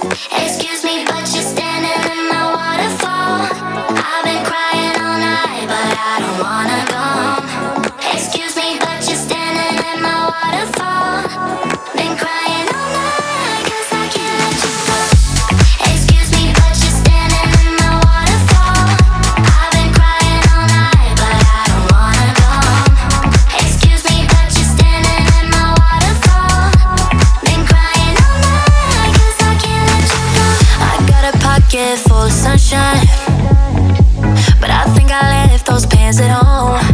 Excuse me, but you're standing in my waterfall. I've been crying all night, but I don't wanna go home. Excuse me, but you're standing in my waterfall. Been crying all night, 'cause I can't let you go. Excuse me, but you're standing in my waterfall. I've been crying all night, but I don't wanna go home. Excuse me, but you're standing in my waterfall. Been crying all night, 'cause I can't let you go. I got a pocket full of sunshine, but I think I left those pants at home.